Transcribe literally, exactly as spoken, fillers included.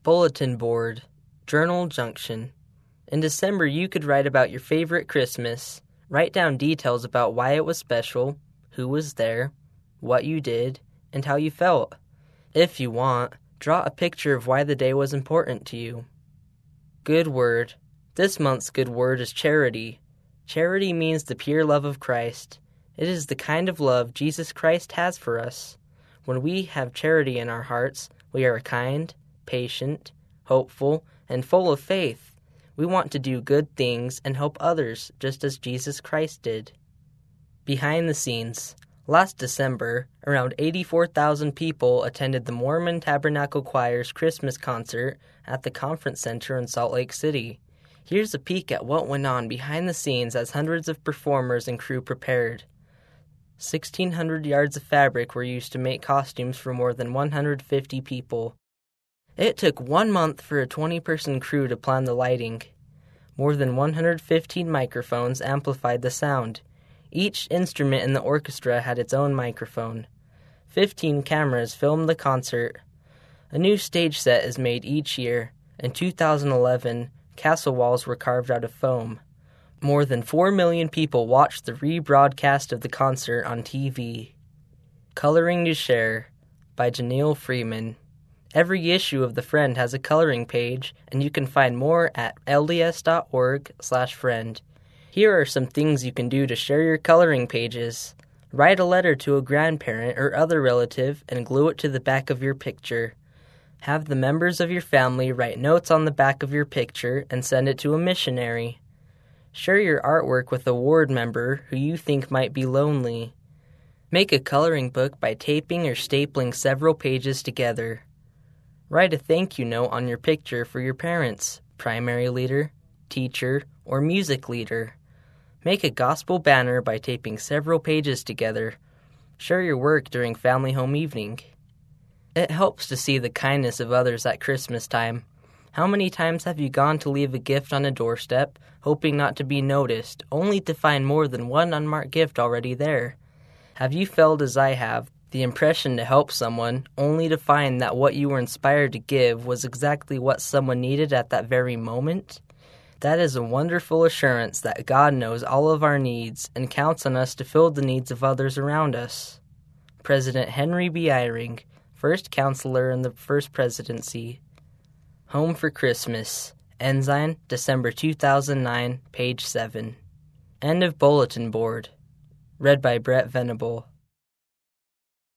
Bulletin board. Journal junction. In December, you could write about your favorite Christmas. Write down details about why it was special, who was there, what you did, and how you felt. If you want, draw a picture of why the day was important to you. Good word. This month's good word is charity. Charity means the pure love of Christ. It is the kind of love Jesus Christ has for us. When we have charity in our hearts, we are kind, patient, hopeful, and full of faith. We want to do good things and help others just as Jesus Christ did. Behind the scenes. Last December, around eighty-four thousand people attended the Mormon Tabernacle Choir's Christmas concert at the Conference Center in Salt Lake City. Here's a peek at what went on behind the scenes as hundreds of performers and crew prepared. sixteen hundred yards of fabric were used to make costumes for more than one hundred fifty people. It took one month for a twenty-person crew to plan the lighting. More than one hundred fifteen microphones amplified the sound. Each instrument in the orchestra had its own microphone. Fifteen cameras filmed the concert. A new stage set is made each year. In two thousand eleven, castle walls were carved out of foam. More than four million people watched the rebroadcast of the concert on T V. Coloring to Share by Janelle Freeman. Every issue of The Friend has a coloring page, and you can find more at L D S dot org slash friend. Here are some things you can do to share your coloring pages. Write a letter to a grandparent or other relative and glue it to the back of your picture. Have the members of your family write notes on the back of your picture and send it to a missionary. Share your artwork with a ward member who you think might be lonely. Make a coloring book by taping or stapling several pages together. Write a thank you note on your picture for your parents, primary leader, teacher, or music leader. Make a gospel banner by taping several pages together. Share your work during family home evening. It helps to see the kindness of others at Christmas time. How many times have you gone to leave a gift on a doorstep, hoping not to be noticed, only to find more than one unmarked gift already there? Have you felt as I have, the impression to help someone, only to find that what you were inspired to give was exactly what someone needed at that very moment? That is a wonderful assurance that God knows all of our needs and counts on us to fill the needs of others around us. President Henry B. Eyring, first counselor in the first presidency. Home for Christmas. Ensign, December two thousand nine, page seven. End of bulletin board. Read by Brett Venable.